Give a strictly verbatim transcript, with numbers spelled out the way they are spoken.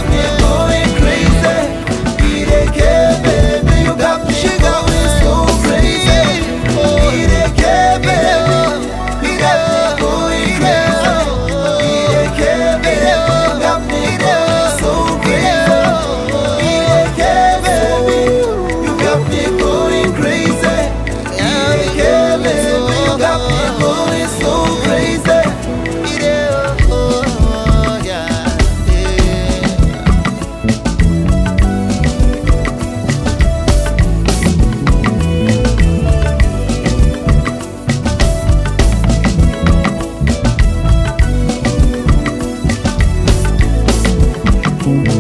got me going crazy. E dey care, baby, you got me going so crazy. E dey care, baby, you got me going crazy. E dey care, baby, you got me going so crazy. E dey care, baby, you got me going crazy. E dey care, baby, you got me going so crazy. E dey oh oh yeah yeah. Thank